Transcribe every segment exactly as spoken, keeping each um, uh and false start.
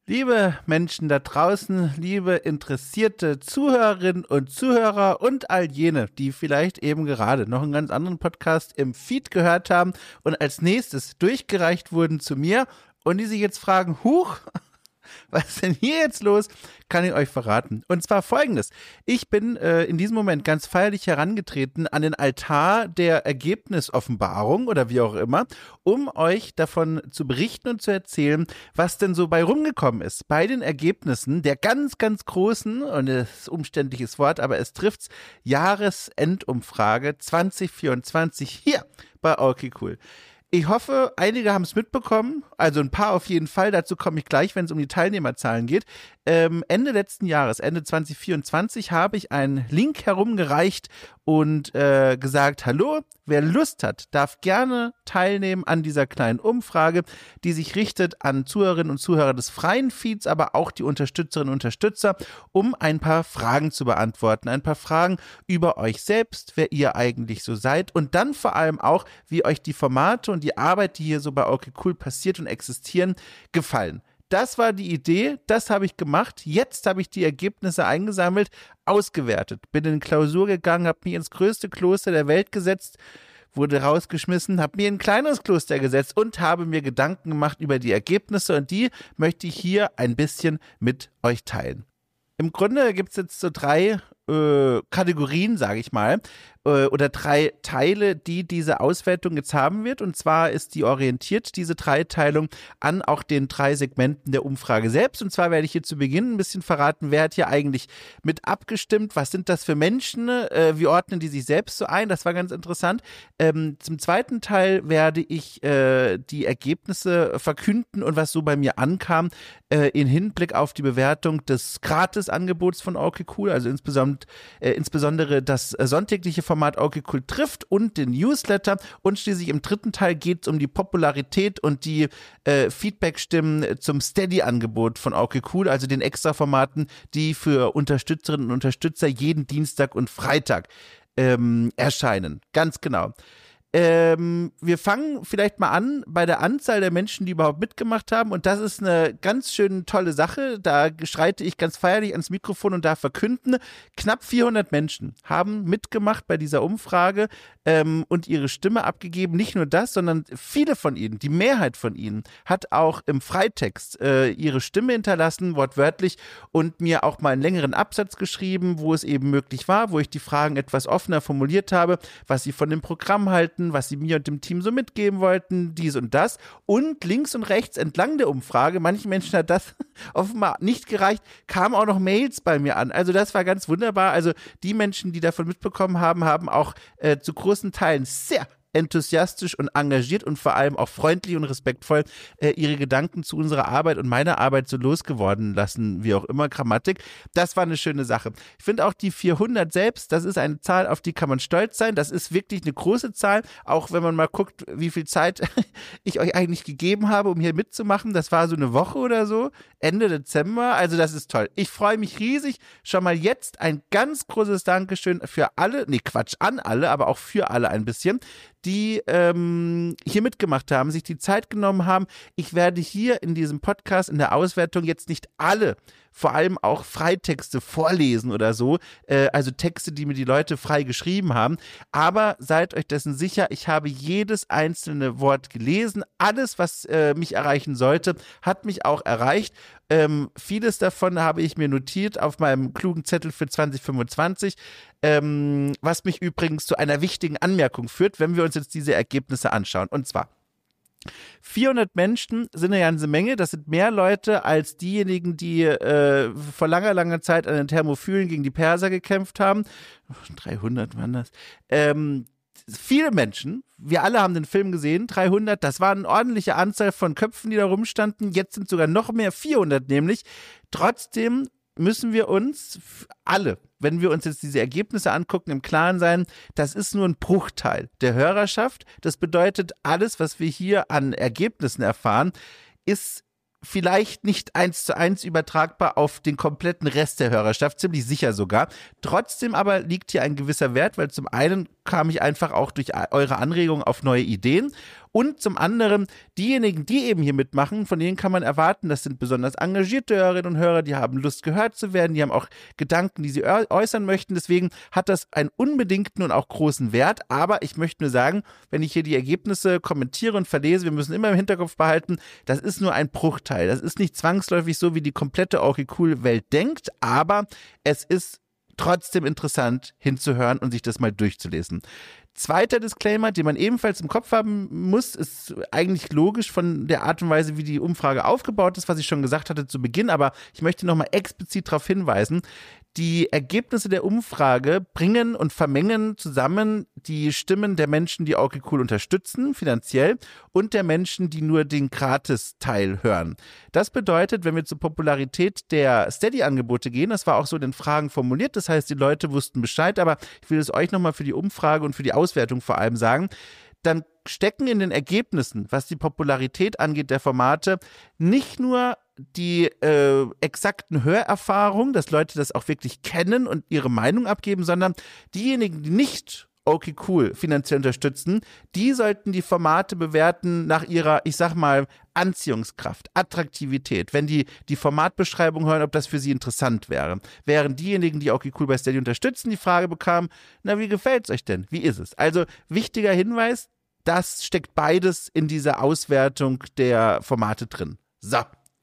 Liebe Menschen da draußen, liebe interessierte Zuhörerinnen und Zuhörer und all jene, die vielleicht eben gerade noch einen ganz anderen Podcast im Feed gehört haben und als nächstes durchgereicht wurden zu mir und die sich jetzt fragen, huch, was ist denn hier jetzt los? Kann ich euch verraten. Und zwar folgendes. Ich bin äh, in diesem Moment ganz feierlich herangetreten an den Altar der Ergebnisoffenbarung oder wie auch immer, um euch davon zu berichten und zu erzählen, was denn so bei rumgekommen ist. Bei den Ergebnissen der ganz, ganz großen, und das ist ein umständliches Wort, aber es trifft's, Jahresendumfrage zwanzig vierundzwanzig hier bei Okay Cool. Ich hoffe, einige haben es mitbekommen, also ein paar auf jeden Fall, dazu komme ich gleich, wenn es um die Teilnehmerzahlen geht. Ähm, Ende letzten Jahres, Ende zwanzig vierundzwanzig, habe ich einen Link herumgereicht und äh, gesagt, hallo, wer Lust hat, darf gerne teilnehmen an dieser kleinen Umfrage, die sich richtet an Zuhörerinnen und Zuhörer des freien Feeds, aber auch die Unterstützerinnen und Unterstützer, um ein paar Fragen zu beantworten, ein paar Fragen über euch selbst, wer ihr eigentlich so seid und dann vor allem auch, wie euch die Formate und die Arbeit, die hier so bei Okay Cool passiert und existieren, gefallen. Das war die Idee, das habe ich gemacht. Jetzt habe ich die Ergebnisse eingesammelt, ausgewertet, bin in Klausur gegangen, habe mich ins größte Kloster der Welt gesetzt, wurde rausgeschmissen, habe mir ein kleineres Kloster gesetzt und habe mir Gedanken gemacht über die Ergebnisse und die möchte ich hier ein bisschen mit euch teilen. Im Grunde gibt es jetzt so drei äh, Kategorien, sage ich mal, äh, oder drei Teile, die diese Auswertung jetzt haben wird. Und zwar ist die orientiert, diese Dreiteilung, an auch den drei Segmenten der Umfrage selbst. Und zwar werde ich hier zu Beginn ein bisschen verraten, wer hat hier eigentlich mit abgestimmt, was sind das für Menschen, äh, wie ordnen die sich selbst so ein, das war ganz interessant. Ähm, zum zweiten Teil werde ich äh, die Ergebnisse verkünden und was so bei mir ankam, äh, in Hinblick auf die Bewertung des Gratis-Angebots von Okay Cool, also insbesondere, äh, insbesondere das äh, sonntägliche Format Okay Cool trifft und den Newsletter. Und schließlich im dritten Teil geht es um die Popularität und die äh, Feedback-Stimmen zum Steady-Angebot von Okay Cool, also den Extra-Formaten, die für Unterstützerinnen und Unterstützer jeden Dienstag und Freitag ähm, erscheinen. Ganz genau. Ähm, wir fangen vielleicht mal an bei der Anzahl der Menschen, die überhaupt mitgemacht haben, und das ist eine ganz schön tolle Sache. Da schreite ich ganz feierlich ans Mikrofon und darf verkünden, knapp vierhundert Menschen haben mitgemacht bei dieser Umfrage ähm, und ihre Stimme abgegeben. Nicht nur das, sondern viele von ihnen, die Mehrheit von ihnen, hat auch im Freitext äh, ihre Stimme hinterlassen, wortwörtlich, und mir auch mal einen längeren Absatz geschrieben, wo es eben möglich war, wo ich die Fragen etwas offener formuliert habe, was sie von dem Programm halten, was sie mir und dem Team so mitgeben wollten, dies und das. Und links und rechts entlang der Umfrage, manchen Menschen hat das offenbar nicht gereicht, kamen auch noch Mails bei mir an. Also das war ganz wunderbar. Also die Menschen, die davon mitbekommen haben, haben auch äh, zu großen Teilen sehr enthusiastisch und engagiert und vor allem auch freundlich und respektvoll äh, ihre Gedanken zu unserer Arbeit und meiner Arbeit so losgeworden lassen, wie auch immer, Grammatik. Das war eine schöne Sache. Ich finde auch die vierhundert selbst, das ist eine Zahl, auf die kann man stolz sein. Das ist wirklich eine große Zahl, auch wenn man mal guckt, wie viel Zeit ich euch eigentlich gegeben habe, um hier mitzumachen. Das war so eine Woche oder so, Ende Dezember. Also das ist toll. Ich freue mich riesig. Schon mal jetzt ein ganz großes Dankeschön für alle, nee Quatsch, an alle, aber auch für alle ein bisschen, die ähm, hier mitgemacht haben, sich die Zeit genommen haben. Ich werde hier in diesem Podcast, in der Auswertung jetzt nicht alle, vor allem auch Freitexte vorlesen oder so, äh, also Texte, die mir die Leute frei geschrieben haben, aber seid euch dessen sicher, ich habe jedes einzelne Wort gelesen, alles, was äh, mich erreichen sollte, hat mich auch erreicht. Ähm, vieles davon habe ich mir notiert auf meinem klugen Zettel für zwanzig fünfundzwanzig, ähm, was mich übrigens zu einer wichtigen Anmerkung führt, wenn wir uns jetzt diese Ergebnisse anschauen. Und zwar vierhundert Menschen sind eine ganze Menge. Das sind mehr Leute als diejenigen, die äh, vor langer, langer Zeit an den Thermophylen gegen die Perser gekämpft haben. dreihundert waren das. Ähm, viele Menschen, wir alle haben den Film gesehen, dreihundert, das war eine ordentliche Anzahl von Köpfen, die da rumstanden. Jetzt sind sogar noch mehr, vierhundert nämlich. Trotzdem müssen wir uns alle, wenn wir uns jetzt diese Ergebnisse angucken, im Klaren sein, das ist nur ein Bruchteil der Hörerschaft. Das bedeutet, alles, was wir hier an Ergebnissen erfahren, ist vielleicht nicht eins zu eins übertragbar auf den kompletten Rest der Hörerschaft, ziemlich sicher sogar. Trotzdem aber liegt hier ein gewisser Wert, weil zum einen kam ich einfach auch durch eure Anregungen auf neue Ideen Und zum anderen, diejenigen, die eben hier mitmachen, von denen kann man erwarten, das sind besonders engagierte Hörerinnen und Hörer, die haben Lust, gehört zu werden, die haben auch Gedanken, die sie äußern möchten. Deswegen hat das einen unbedingten und auch großen Wert. Aber ich möchte nur sagen, wenn ich hier die Ergebnisse kommentiere und verlese, wir müssen immer im Hinterkopf behalten, das ist nur ein Bruchteil. Das ist nicht zwangsläufig so, wie die komplette Okay Cool Welt denkt, aber es ist trotzdem interessant hinzuhören und sich das mal durchzulesen. Zweiter Disclaimer, den man ebenfalls im Kopf haben muss, ist eigentlich logisch von der Art und Weise, wie die Umfrage aufgebaut ist, was ich schon gesagt hatte zu Beginn, aber ich möchte nochmal explizit darauf hinweisen, die Ergebnisse der Umfrage bringen und vermengen zusammen die Stimmen der Menschen, die Okay Cool unterstützen, finanziell, und der Menschen, die nur den Gratis-Teil hören. Das bedeutet, wenn wir zur Popularität der Steady-Angebote gehen, das war auch so in den Fragen formuliert, das heißt, die Leute wussten Bescheid, aber ich will es euch nochmal für die Umfrage und für die Auswertung vor allem sagen, dann stecken in den Ergebnissen, was die Popularität angeht der Formate, nicht nur die äh, exakten Hörerfahrungen, dass Leute das auch wirklich kennen und ihre Meinung abgeben, sondern diejenigen, die nicht Okay Cool finanziell unterstützen, die sollten die Formate bewerten nach ihrer, ich sag mal, Anziehungskraft, Attraktivität, wenn die die Formatbeschreibung hören, ob das für sie interessant wäre. Während diejenigen, die Okay Cool bei Steady unterstützen, die Frage bekamen, na, wie gefällt's euch denn? Wie ist es? Also wichtiger Hinweis, das steckt beides in dieser Auswertung der Formate drin. So.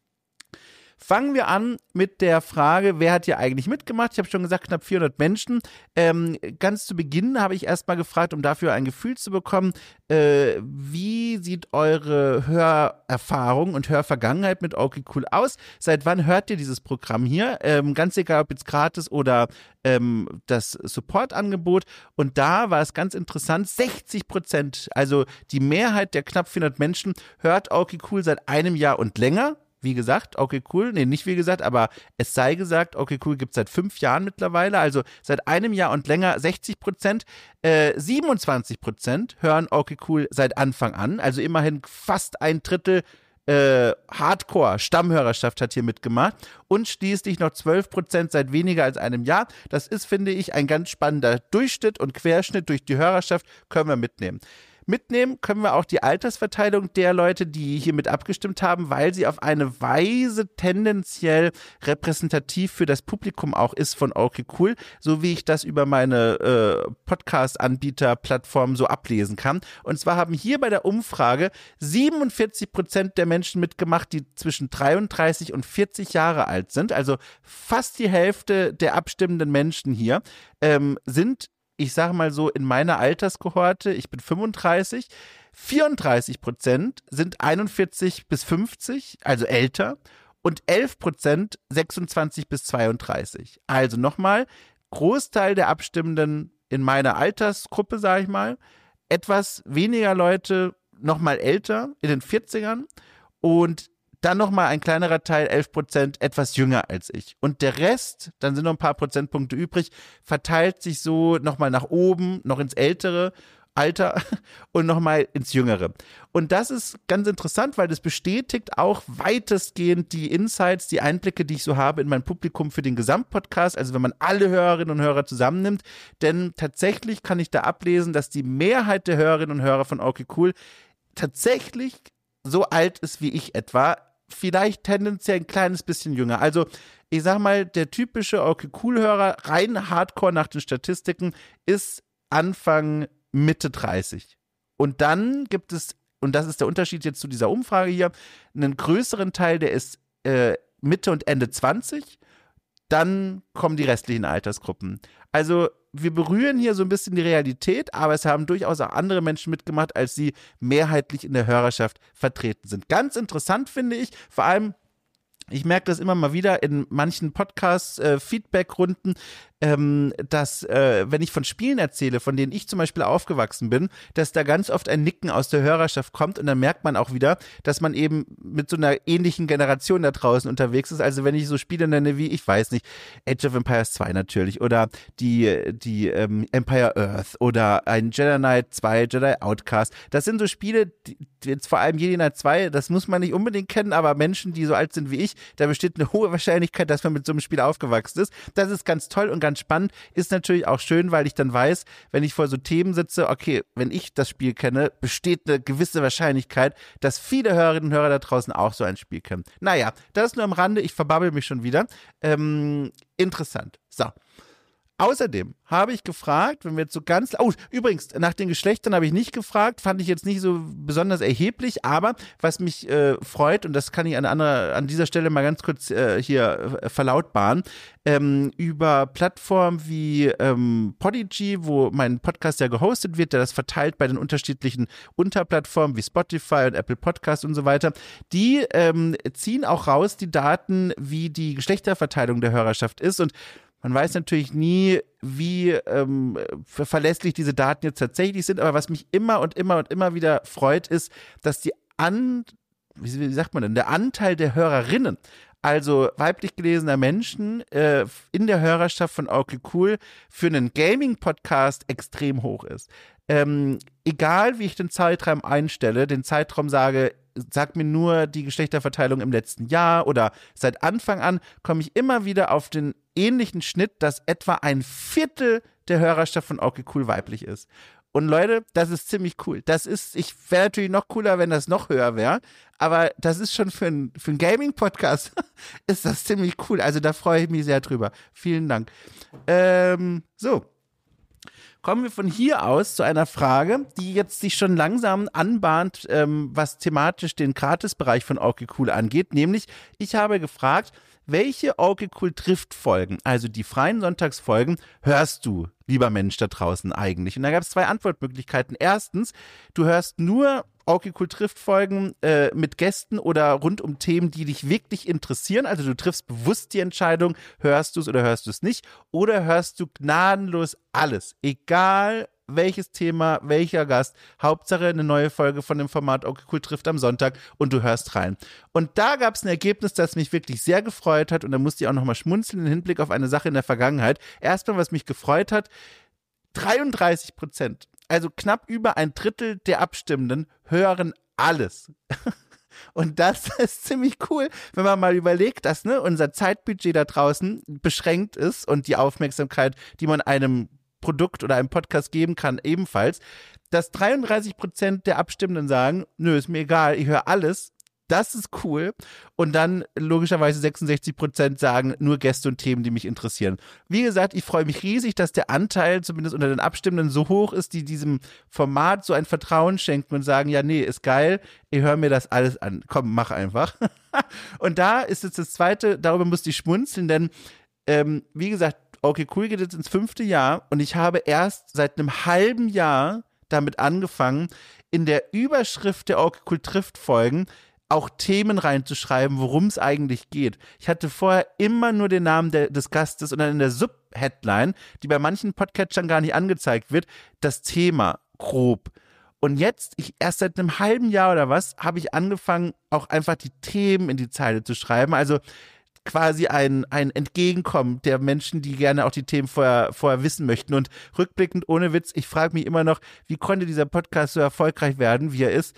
Fangen wir an mit der Frage, wer hat hier eigentlich mitgemacht? Ich habe schon gesagt, knapp vierhundert Menschen. Ähm, ganz zu Beginn habe ich erstmal gefragt, um dafür ein Gefühl zu bekommen, äh, wie sieht eure Hörerfahrung und Hörvergangenheit mit Okay Cool aus? Seit wann hört ihr dieses Programm hier? Ähm, ganz egal, ob jetzt gratis oder ähm, das Support-Angebot. Und da war es ganz interessant, sechzig Prozent, also die Mehrheit der knapp vierhundert Menschen, hört Okay Cool seit einem Jahr und länger. Wie gesagt, Okay Cool, nee, nicht wie gesagt, aber es sei gesagt, Okay Cool gibt es seit fünf Jahren mittlerweile, also seit einem Jahr und länger sechzig Prozent, äh, siebenundzwanzig Prozent hören Okay Cool seit Anfang an, also immerhin fast ein Drittel äh, Hardcore-Stammhörerschaft hat hier mitgemacht und schließlich noch zwölf Prozent seit weniger als einem Jahr. Das ist, finde ich, ein ganz spannender Durchschnitt und Querschnitt durch die Hörerschaft, können wir mitnehmen. Mitnehmen können wir auch die Altersverteilung der Leute, die hier mit abgestimmt haben, weil sie auf eine Weise tendenziell repräsentativ für das Publikum auch ist von Okay Cool, so wie ich das über meine äh, Podcast-Anbieter-Plattform so ablesen kann. Und zwar haben hier bei der Umfrage siebenundvierzig Prozent der Menschen mitgemacht, die zwischen dreiunddreißig und vierzig Jahre alt sind. Also fast die Hälfte der abstimmenden Menschen hier ähm, sind, ich sage mal so, in meiner Alterskohorte, ich bin fünfunddreißig, vierunddreißig Prozent sind einundvierzig bis fünfzig, also älter, und elf Prozent sechsundzwanzig bis zweiunddreißig. Also nochmal, Großteil der Abstimmenden in meiner Altersgruppe, sage ich mal, etwas weniger Leute nochmal älter, in den vierzigern, und dann nochmal ein kleinerer Teil, elf Prozent, etwas jünger als ich. Und der Rest, dann sind noch ein paar Prozentpunkte übrig, verteilt sich so nochmal nach oben, noch ins ältere Alter und nochmal ins jüngere. Und das ist ganz interessant, weil das bestätigt auch weitestgehend die Insights, die Einblicke, die ich so habe in mein Publikum für den Gesamtpodcast, also wenn man alle Hörerinnen und Hörer zusammennimmt. Denn tatsächlich kann ich da ablesen, dass die Mehrheit der Hörerinnen und Hörer von Okay Cool tatsächlich so alt ist wie ich etwa, vielleicht tendenziell ein kleines bisschen jünger. Also ich sag mal, der typische Okay Cool-Hörer, rein Hardcore nach den Statistiken, ist Anfang, Mitte dreißig. Und dann gibt es, und das ist der Unterschied jetzt zu dieser Umfrage hier, einen größeren Teil, der ist äh, Mitte und Ende zwanzig. Dann kommen die restlichen Altersgruppen. Also wir berühren hier so ein bisschen die Realität, aber es haben durchaus auch andere Menschen mitgemacht, als sie mehrheitlich in der Hörerschaft vertreten sind. Ganz interessant finde ich, vor allem, ich merke das immer mal wieder in manchen Podcast-Feedback-Runden, ähm, dass, äh, wenn ich von Spielen erzähle, von denen ich zum Beispiel aufgewachsen bin, dass da ganz oft ein Nicken aus der Hörerschaft kommt und dann merkt man auch wieder, dass man eben mit so einer ähnlichen Generation da draußen unterwegs ist. Also wenn ich so Spiele nenne wie, ich weiß nicht, Age of Empires zwei natürlich oder die, die ähm, Empire Earth oder ein Jedi Knight zwei, Jedi Outcast, das sind so Spiele, die, jetzt vor allem Jedi Knight zwei, das muss man nicht unbedingt kennen, aber Menschen, die so alt sind wie ich, da besteht eine hohe Wahrscheinlichkeit, dass man mit so einem Spiel aufgewachsen ist. Das ist ganz toll und ganz ganz spannend. Ist natürlich auch schön, weil ich dann weiß, wenn ich vor so Themen sitze, okay, wenn ich das Spiel kenne, besteht eine gewisse Wahrscheinlichkeit, dass viele Hörerinnen und Hörer da draußen auch so ein Spiel kennen. Naja, das nur am Rande, ich verbabbel mich schon wieder. Ähm, interessant. So. Außerdem habe ich gefragt, wenn wir jetzt so ganz, oh, übrigens, nach den Geschlechtern habe ich nicht gefragt, fand ich jetzt nicht so besonders erheblich, aber was mich äh, freut, und das kann ich an, anderer, an dieser Stelle mal ganz kurz äh, hier äh, verlautbaren, ähm, über Plattformen wie ähm, Podigy, wo mein Podcast ja gehostet wird, der das verteilt bei den unterschiedlichen Unterplattformen wie Spotify und Apple Podcast und so weiter, die ähm, ziehen auch raus die Daten, wie die Geschlechterverteilung der Hörerschaft ist, und man weiß natürlich nie, wie ähm, verlässlich diese Daten jetzt tatsächlich sind, aber was mich immer und immer und immer wieder freut, ist, dass die an, wie sagt man denn, der Anteil der Hörerinnen, also weiblich gelesener Menschen äh, in der Hörerschaft von Okay Cool für einen Gaming-Podcast extrem hoch ist. Ähm, egal, wie ich den Zeitraum einstelle, den Zeitraum sage, sag mir nur die Geschlechterverteilung im letzten Jahr oder seit Anfang an, komme ich immer wieder auf den ähnlichen Schnitt, dass etwa ein Viertel der Hörerschaft von Okay Cool weiblich ist. Und Leute, das ist ziemlich cool. Das ist, ich wäre natürlich noch cooler, wenn das noch höher wäre, aber das ist schon für einen für einen Gaming-Podcast ist das ziemlich cool. Also da freue ich mich sehr drüber. Vielen Dank. Ähm, so. Kommen wir von hier aus zu einer Frage, die jetzt sich schon langsam anbahnt, ähm, was thematisch den Gratisbereich von Okay Cool angeht. Nämlich, ich habe gefragt, welche Okay Cool trifft Folgen, also die freien Sonntagsfolgen, hörst du, lieber Mensch da draußen eigentlich? Und da gab es zwei Antwortmöglichkeiten. Erstens, du hörst nur Okay Cool trifft Folgen äh, mit Gästen oder rund um Themen, die dich wirklich interessieren. Also du triffst bewusst die Entscheidung, hörst du es oder hörst du es nicht. Oder hörst du gnadenlos alles, egal welches Thema, welcher Gast. Hauptsache eine neue Folge von dem Format Okay Cool trifft am Sonntag und du hörst rein. Und da gab es ein Ergebnis, das mich wirklich sehr gefreut hat, und da musste ich auch nochmal schmunzeln im Hinblick auf eine Sache in der Vergangenheit. Erstmal, was mich gefreut hat, dreiunddreißig Prozent. Also knapp über ein Drittel der Abstimmenden hören alles. Und das ist ziemlich cool, wenn man mal überlegt, dass ne, unser Zeitbudget da draußen beschränkt ist und die Aufmerksamkeit, die man einem Produkt oder einem Podcast geben kann, ebenfalls, dass dreiunddreißig Prozent der Abstimmenden sagen, nö, ist mir egal, ich höre alles. Das ist cool. Und dann logischerweise sechsundsechzig Prozent sagen, nur Gäste und Themen, die mich interessieren. Wie gesagt, ich freue mich riesig, dass der Anteil zumindest unter den Abstimmenden so hoch ist, die diesem Format so ein Vertrauen schenken und sagen, ja, nee, ist geil, ich höre mir das alles an. Komm, mach einfach. Und da ist jetzt das Zweite, darüber musste ich schmunzeln, denn ähm, wie gesagt, Okay Cool geht jetzt ins fünfte Jahr und ich habe erst seit einem halben Jahr damit angefangen, in der Überschrift der Okay Cool trifft Folgen auch Themen reinzuschreiben, worum es eigentlich geht. Ich hatte vorher immer nur den Namen der, des Gastes und dann in der Sub-Headline, die bei manchen Podcatchern gar nicht angezeigt wird, das Thema grob. Und jetzt, ich erst seit einem halben Jahr oder was, habe ich angefangen, auch einfach die Themen in die Zeile zu schreiben. Also quasi ein, ein Entgegenkommen der Menschen, die gerne auch die Themen vorher, vorher wissen möchten. Und rückblickend, ohne Witz, ich frage mich immer noch, wie konnte dieser Podcast so erfolgreich werden, wie er ist,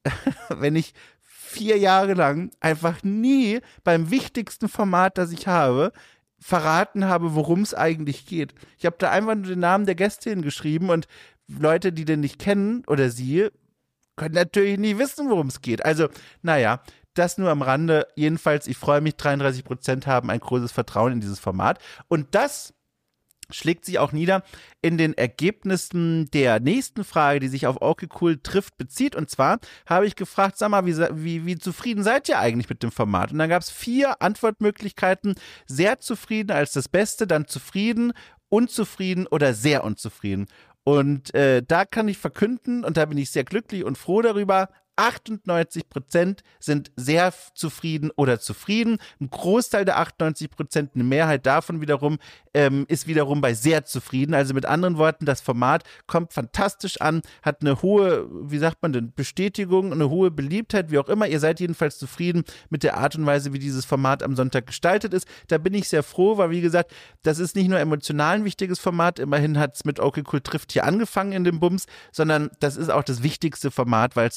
wenn ich vier Jahre lang einfach nie beim wichtigsten Format, das ich habe, verraten habe, worum es eigentlich geht. Ich habe da einfach nur den Namen der Gäste hingeschrieben und Leute, die den nicht kennen oder sie, können natürlich nie wissen, worum es geht. Also, naja, das nur am Rande. Jedenfalls, ich freue mich, dreiunddreißig Prozent haben ein großes Vertrauen in dieses Format. Und das schlägt sich auch nieder in den Ergebnissen der nächsten Frage, die sich auf Okay Cool trifft bezieht. Und zwar habe ich gefragt, sag mal, wie, wie, wie zufrieden seid ihr eigentlich mit dem Format? Und dann gab es vier Antwortmöglichkeiten. Sehr zufrieden als das Beste, dann zufrieden, unzufrieden oder sehr unzufrieden. Und äh, da kann ich verkünden, und da bin ich sehr glücklich und froh darüber, achtundneunzig Prozent sind sehr zufrieden oder zufrieden. Ein Großteil der achtundneunzig Prozent, eine Mehrheit davon wiederum, ähm, ist wiederum bei sehr zufrieden. Also mit anderen Worten, das Format kommt fantastisch an, hat eine hohe, wie sagt man denn, Bestätigung, eine hohe Beliebtheit, wie auch immer. Ihr seid jedenfalls zufrieden mit der Art und Weise, wie dieses Format am Sonntag gestaltet ist. Da bin ich sehr froh, weil wie gesagt, das ist nicht nur emotional ein wichtiges Format. Immerhin hat es mit Okay Cool trifft hier angefangen in dem Bums, sondern das ist auch das wichtigste Format, weil es das Reichweite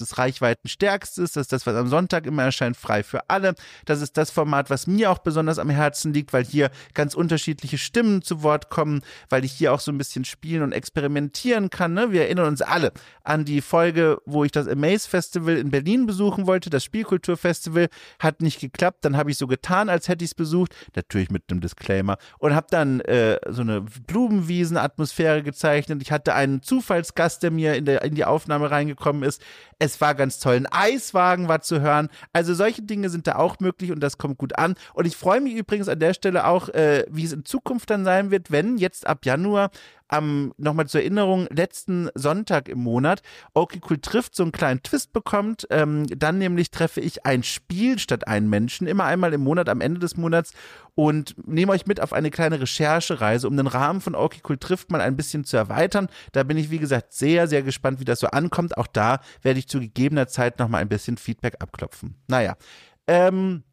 reichweitenstärkstes, das ist das, was am Sonntag immer erscheint, frei für alle. Das ist das Format, was mir auch besonders am Herzen liegt, weil hier ganz unterschiedliche Stimmen zu Wort kommen, weil ich hier auch so ein bisschen spielen und experimentieren kann. Ne? Wir erinnern uns alle an die Folge, wo ich das Amaze Festival in Berlin besuchen wollte, das Spielkulturfestival, hat nicht geklappt. Dann habe ich so getan, als hätte ich es besucht, natürlich mit einem Disclaimer, und habe dann äh, so eine Blumenwiesen-Atmosphäre gezeichnet. Ich hatte einen Zufallsgast, der mir in, der, in die Aufnahme reingekommen ist. Es war ganz toll. Ein Eiswagen war zu hören. Also solche Dinge sind da auch möglich und das kommt gut an. Und ich freue mich übrigens an der Stelle auch, äh, wie es in Zukunft dann sein wird, wenn jetzt ab Januar am, nochmal zur Erinnerung, letzten Sonntag im Monat Okay Cool trifft so einen kleinen Twist bekommt. Ähm, dann nämlich treffe ich ein Spiel statt einen Menschen, immer einmal im Monat, am Ende des Monats, und nehme euch mit auf eine kleine Recherchereise, um den Rahmen von Okay Cool trifft mal ein bisschen zu erweitern. Da bin ich, wie gesagt, sehr, sehr gespannt, wie das so ankommt. Auch da werde ich zu gegebener Zeit nochmal ein bisschen Feedback abklopfen. Naja, ähm,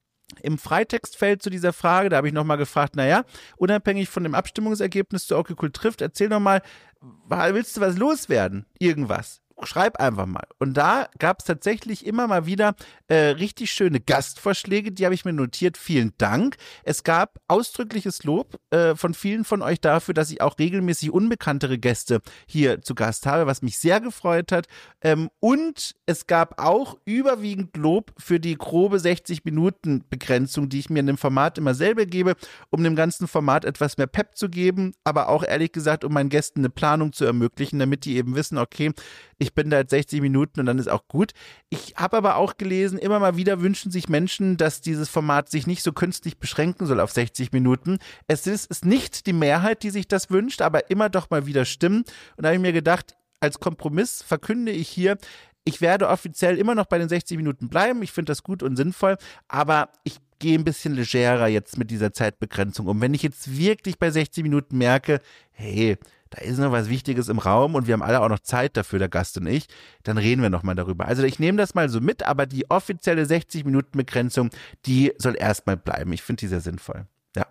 im Freitextfeld zu dieser Frage, da habe ich nochmal gefragt, naja, unabhängig von dem Abstimmungsergebnis zu Okay Cool trifft, erzähl doch mal, willst du was loswerden? Irgendwas. Schreib einfach mal. Und da gab es tatsächlich immer mal wieder äh, richtig schöne Gastvorschläge, die habe ich mir notiert. Vielen Dank. Es gab ausdrückliches Lob äh, von vielen von euch dafür, dass ich auch regelmäßig unbekanntere Gäste hier zu Gast habe, was mich sehr gefreut hat. Ähm, und es gab auch überwiegend Lob für die grobe sechzig-Minuten-Begrenzung, die ich mir in dem Format immer selber gebe, um dem ganzen Format etwas mehr Pep zu geben, aber auch ehrlich gesagt, um meinen Gästen eine Planung zu ermöglichen, damit die eben wissen, okay, ich bin da jetzt sechzig Minuten und dann ist auch gut. Ich habe aber auch gelesen, immer mal wieder wünschen sich Menschen, dass dieses Format sich nicht so künstlich beschränken soll auf sechzig Minuten. Es ist, ist nicht die Mehrheit, die sich das wünscht, aber immer doch mal wieder Stimmen. Und da habe ich mir gedacht, als Kompromiss verkünde ich hier, ich werde offiziell immer noch bei den sechzig Minuten bleiben. Ich finde das gut und sinnvoll, aber ich gehe ein bisschen legerer jetzt mit dieser Zeitbegrenzung um. Wenn ich jetzt wirklich bei sechzig Minuten merke, hey, da ist noch was Wichtiges im Raum und wir haben alle auch noch Zeit dafür, der Gast und ich, dann reden wir nochmal darüber. Also ich nehme das mal so mit, aber die offizielle sechzig Minuten Begrenzung, die soll erstmal bleiben. Ich finde die sehr sinnvoll. Ja.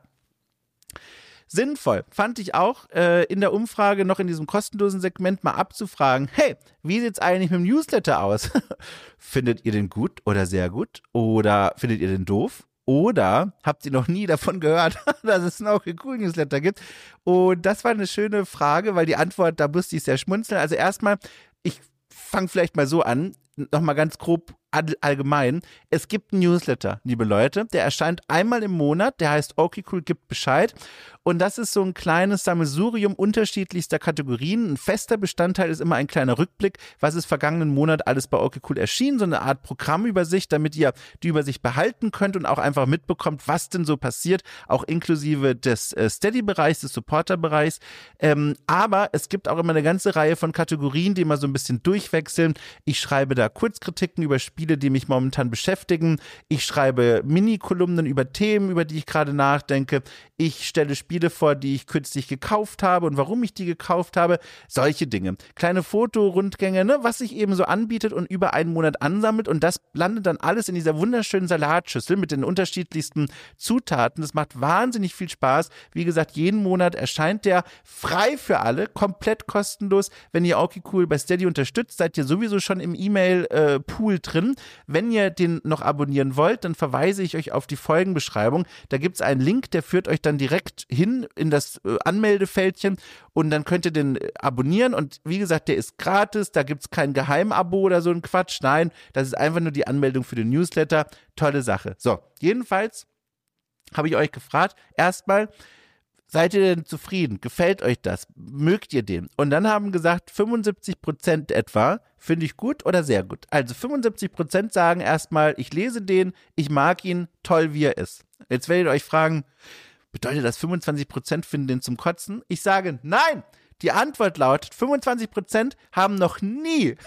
Sinnvoll fand ich auch, äh, in der Umfrage noch in diesem kostenlosen Segment mal abzufragen, hey, wie sieht's eigentlich mit dem Newsletter aus? Findet ihr den gut oder sehr gut? Oder findet ihr den doof? Oder habt ihr noch nie davon gehört, dass es einen Okay Cool Newsletter gibt? Und das war eine schöne Frage, weil die Antwort, da musste ich sehr schmunzeln. Also erstmal, ich fange vielleicht mal so an, nochmal ganz grob allgemein. Es gibt einen Newsletter, liebe Leute, der erscheint einmal im Monat, der heißt Okay Cool gibt Bescheid. Und das ist so ein kleines Sammelsurium unterschiedlichster Kategorien. Ein fester Bestandteil ist immer ein kleiner Rückblick, was ist vergangenen Monat alles bei Okay Cool erschienen, so eine Art Programmübersicht, damit ihr die Übersicht behalten könnt und auch einfach mitbekommt, was denn so passiert, auch inklusive des äh, Steady-Bereichs, des Supporter-Bereichs. Ähm, aber es gibt auch immer eine ganze Reihe von Kategorien, die immer so ein bisschen durchwechseln. Ich schreibe da Kurzkritiken über Spiele, die mich momentan beschäftigen. Ich schreibe Mini-Kolumnen über Themen, über die ich gerade nachdenke. Ich stelle Spiele vor, die ich kürzlich gekauft habe und warum ich die gekauft habe. Solche Dinge. Kleine Fotorundgänge, ne, was sich eben so anbietet und über einen Monat ansammelt, und das landet dann alles in dieser wunderschönen Salatschüssel mit den unterschiedlichsten Zutaten. Das macht wahnsinnig viel Spaß. Wie gesagt, jeden Monat erscheint der frei für alle, komplett kostenlos. Wenn ihr Okay Cool bei Steady unterstützt, seid ihr sowieso schon im E-Mail-Pool drin. Wenn ihr den noch abonnieren wollt, dann verweise ich euch auf die Folgenbeschreibung. Da gibt es einen Link, der führt euch dann direkt hin in das äh, Anmeldefeldchen, und dann könnt ihr den äh, abonnieren. Und wie gesagt, der ist gratis, da gibt es kein Geheimabo oder so ein Quatsch. Nein, das ist einfach nur die Anmeldung für den Newsletter. Tolle Sache. So, jedenfalls habe ich euch gefragt, erstmal, seid ihr denn zufrieden? Gefällt euch das? Mögt ihr den? Und dann haben gesagt, fünfundsiebzig Prozent etwa, finde ich gut oder sehr gut. Also fünfundsiebzig Prozent sagen erstmal, ich lese den, ich mag ihn, toll wie er ist. Jetzt werdet ihr euch fragen, bedeutet das fünfundzwanzig Prozent finden den zum Kotzen? Ich sage, nein! Die Antwort lautet, fünfundzwanzig Prozent haben noch nie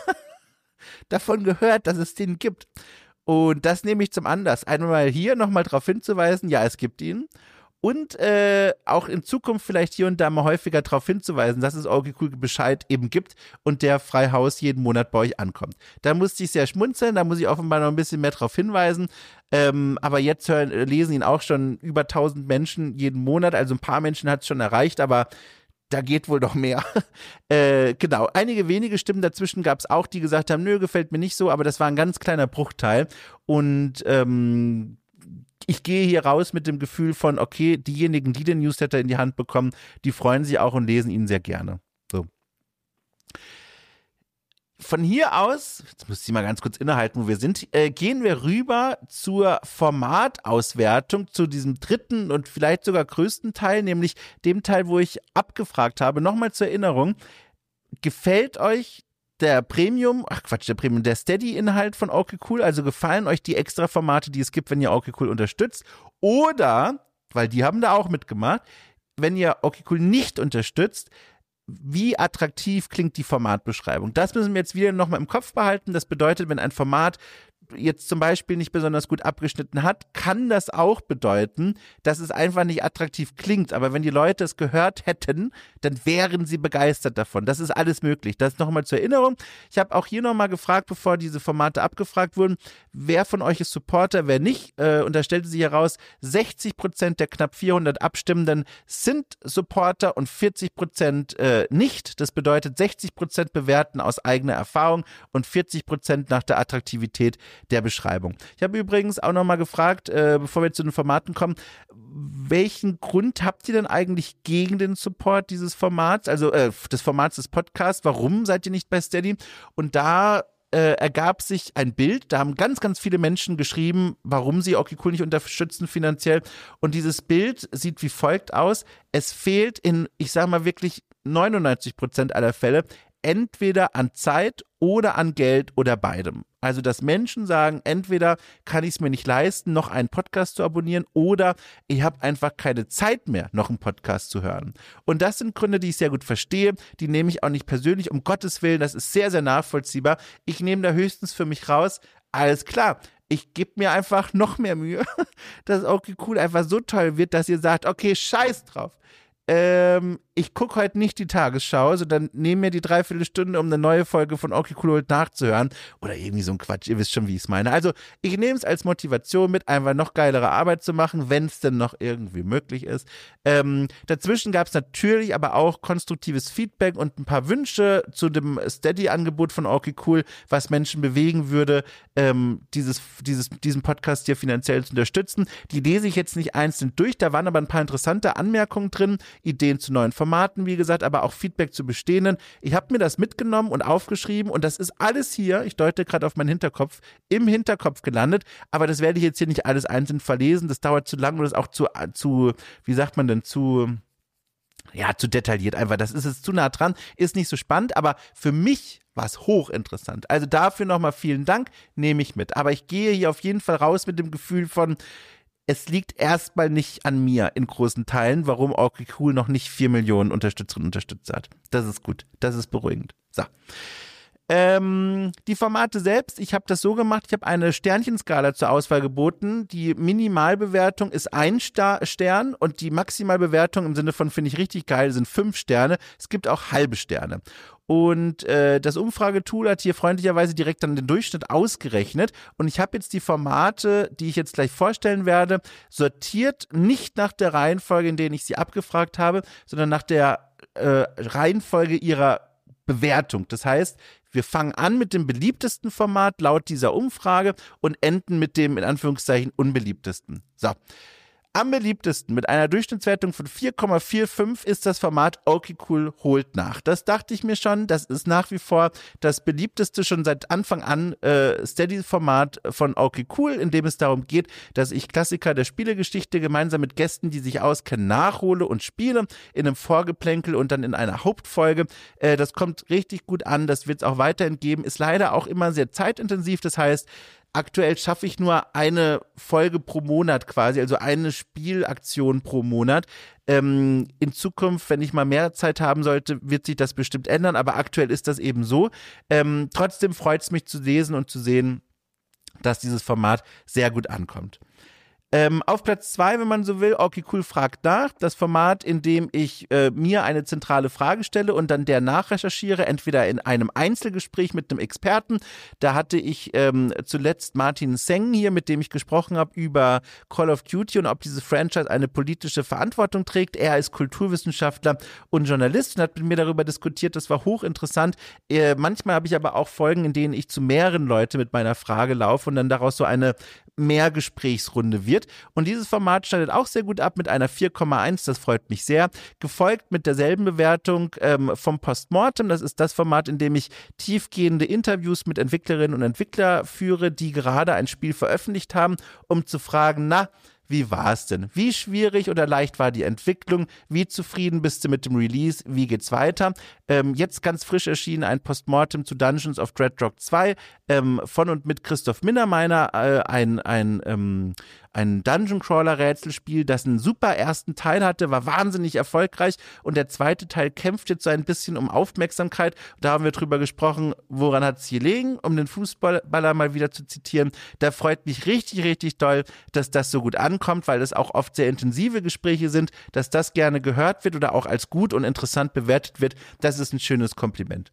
davon gehört, dass es den gibt. Und das nehme ich zum Anlass, einmal hier nochmal darauf hinzuweisen, ja, es gibt ihn. Und äh, auch in Zukunft vielleicht hier und da mal häufiger darauf hinzuweisen, dass es Okay Cool Bescheid eben gibt und der frei Haus jeden Monat bei euch ankommt. Da musste ich sehr schmunzeln, da muss ich offenbar noch ein bisschen mehr darauf hinweisen. Ähm, aber jetzt hören, lesen ihn auch schon über tausend Menschen jeden Monat, also ein paar Menschen hat es schon erreicht, aber da geht wohl noch mehr. äh, genau, einige wenige Stimmen dazwischen gab es auch, die gesagt haben, nö, gefällt mir nicht so, aber das war ein ganz kleiner Bruchteil. Und ähm, ich gehe hier raus mit dem Gefühl von, okay, diejenigen, die den Newsletter in die Hand bekommen, die freuen sich auch und lesen ihn sehr gerne. So. Von hier aus, jetzt muss ich mal ganz kurz innehalten, wo wir sind, äh, gehen wir rüber zur Formatauswertung, zu diesem dritten und vielleicht sogar größten Teil, nämlich dem Teil, wo ich abgefragt habe. Nochmal zur Erinnerung, gefällt euch der Premium, ach Quatsch, der Premium, der Steady-Inhalt von Okay Cool, also gefallen euch die extra Formate, die es gibt, wenn ihr Okay Cool unterstützt? Oder, weil die haben da auch mitgemacht, wenn ihr Okay Cool nicht unterstützt, wie attraktiv klingt die Formatbeschreibung? Das müssen wir jetzt wieder nochmal im Kopf behalten. Das bedeutet, wenn ein Format jetzt zum Beispiel nicht besonders gut abgeschnitten hat, kann das auch bedeuten, dass es einfach nicht attraktiv klingt. Aber wenn die Leute es gehört hätten, dann wären sie begeistert davon. Das ist alles möglich. Das nochmal zur Erinnerung. Ich habe auch hier nochmal gefragt, bevor diese Formate abgefragt wurden, wer von euch ist Supporter, wer nicht. Äh, und da stellte sich heraus, sechzig Prozent der knapp vierhundert Abstimmenden sind Supporter und vierzig Prozent äh, nicht. Das bedeutet, sechzig Prozent bewerten aus eigener Erfahrung und vierzig Prozent nach der Attraktivität der Beschreibung. Ich habe übrigens auch nochmal gefragt, äh, bevor wir zu den Formaten kommen, welchen Grund habt ihr denn eigentlich gegen den Support dieses Formats, also äh, des Formats des Podcasts? Warum seid ihr nicht bei Steady? Und da äh, ergab sich ein Bild, da haben ganz, ganz viele Menschen geschrieben, warum sie Okay Cool nicht unterstützen finanziell. Und dieses Bild sieht wie folgt aus. Es fehlt in, ich sage mal wirklich neunundneunzig Prozent aller Fälle entweder an Zeit oder an Geld oder beidem. Also, dass Menschen sagen, entweder kann ich es mir nicht leisten, noch einen Podcast zu abonnieren oder ich habe einfach keine Zeit mehr, noch einen Podcast zu hören. Und das sind Gründe, die ich sehr gut verstehe. Die nehme ich auch nicht persönlich, um Gottes Willen. Das ist sehr, sehr nachvollziehbar. Ich nehme da höchstens für mich raus, alles klar. Ich gebe mir einfach noch mehr Mühe, dass Okay Cool einfach so toll wird, dass ihr sagt, okay, scheiß drauf. Ähm, ich gucke heute nicht die Tagesschau, sondern nehme mir die Dreiviertelstunde, um eine neue Folge von Okay Cool nachzuhören. Oder irgendwie so ein Quatsch, ihr wisst schon, wie ich es meine. Also ich nehme es als Motivation mit, einfach noch geilere Arbeit zu machen, wenn es denn noch irgendwie möglich ist. Ähm, dazwischen gab es natürlich aber auch konstruktives Feedback und ein paar Wünsche zu dem Steady-Angebot von Okay Cool, was Menschen bewegen würde, ähm, dieses, dieses, diesen Podcast hier finanziell zu unterstützen. Die lese ich jetzt nicht einzeln durch, da waren aber ein paar interessante Anmerkungen drin, Ideen zu neuen Formaten, wie gesagt, aber auch Feedback zu bestehenden. Ich habe mir das mitgenommen und aufgeschrieben und das ist alles hier, ich deute gerade auf meinen Hinterkopf, im Hinterkopf gelandet, aber das werde ich jetzt hier nicht alles einzeln verlesen, das dauert zu lang und ist auch zu, zu, wie sagt man denn, zu, ja, zu detailliert einfach, das ist jetzt zu nah dran, ist nicht so spannend, aber für mich war es hochinteressant. Also dafür nochmal vielen Dank, nehme ich mit. Aber ich gehe hier auf jeden Fall raus mit dem Gefühl von, es liegt erstmal nicht an mir in großen Teilen, warum Okay Cool noch nicht vier Millionen Unterstützerinnen und Unterstützer hat. Das ist gut, das ist beruhigend. So. Ähm, die Formate selbst, ich habe das so gemacht, ich habe eine Sternchenskala zur Auswahl geboten. Die Minimalbewertung ist ein Star- Stern und die Maximalbewertung im Sinne von finde ich richtig geil sind fünf Sterne. Es gibt auch halbe Sterne. Und äh, das Umfragetool hat hier freundlicherweise direkt dann den Durchschnitt ausgerechnet. Und ich habe jetzt die Formate, die ich jetzt gleich vorstellen werde, sortiert nicht nach der Reihenfolge, in der ich sie abgefragt habe, sondern nach der äh, Reihenfolge ihrer Bewertung. Das heißt, wir fangen an mit dem beliebtesten Format laut dieser Umfrage und enden mit dem in Anführungszeichen unbeliebtesten. So. Am beliebtesten mit einer Durchschnittswertung von vier Komma fünfundvierzig ist das Format Okay Cool holt nach. Das dachte ich mir schon, das ist nach wie vor das beliebteste schon seit Anfang an äh, Steady-Format von Okay Cool, in dem es darum geht, dass ich Klassiker der Spielegeschichte gemeinsam mit Gästen, die sich auskennen, nachhole und spiele in einem Vorgeplänkel und dann in einer Hauptfolge. Äh, das kommt richtig gut an, das wird es auch weiterhin geben, ist leider auch immer sehr zeitintensiv, das heißt, aktuell schaffe ich nur eine Folge pro Monat quasi, also eine Spielaktion pro Monat. Ähm, in Zukunft, wenn ich mal mehr Zeit haben sollte, wird sich das bestimmt ändern, aber aktuell ist das eben so. Ähm, trotzdem freut es mich zu lesen und zu sehen, dass dieses Format sehr gut ankommt. Ähm, auf Platz zwei, wenn man so will, okay, cool, fragt nach. Das Format, in dem ich äh, mir eine zentrale Frage stelle und dann der nachrecherchiere, entweder in einem Einzelgespräch mit einem Experten. Da hatte ich ähm, zuletzt Martin Seng hier, mit dem ich gesprochen habe über Call of Duty und ob dieses Franchise eine politische Verantwortung trägt. Er ist Kulturwissenschaftler und Journalist und hat mit mir darüber diskutiert. Das war hochinteressant. Äh, manchmal habe ich aber auch Folgen, in denen ich zu mehreren Leuten mit meiner Frage laufe und dann daraus so eine Mehrgesprächsrunde wird. Und dieses Format schneidet auch sehr gut ab mit einer vier Komma eins, das freut mich sehr. Gefolgt mit derselben Bewertung ähm, vom Postmortem. Das ist das Format, in dem ich tiefgehende Interviews mit Entwicklerinnen und Entwicklern führe, die gerade ein Spiel veröffentlicht haben, um zu fragen, na, wie war es denn? Wie schwierig oder leicht war die Entwicklung? Wie zufrieden bist du mit dem Release? Wie geht's weiter? Ähm, jetzt ganz frisch erschienen ein Postmortem zu Dungeons of Dreadrock zwei ähm, von und mit Christoph Minnermeiner, äh, ein, ein, ähm, ein Dungeon-Crawler-Rätselspiel, das einen super ersten Teil hatte, war wahnsinnig erfolgreich und der zweite Teil kämpft jetzt so ein bisschen um Aufmerksamkeit. Da haben wir drüber gesprochen, woran hat es hier liegen, um den Fußballer mal wieder zu zitieren. Da freut mich richtig, richtig doll, dass das so gut ankommt, weil es auch oft sehr intensive Gespräche sind, dass das gerne gehört wird oder auch als gut und interessant bewertet wird. Das ist ein schönes Kompliment.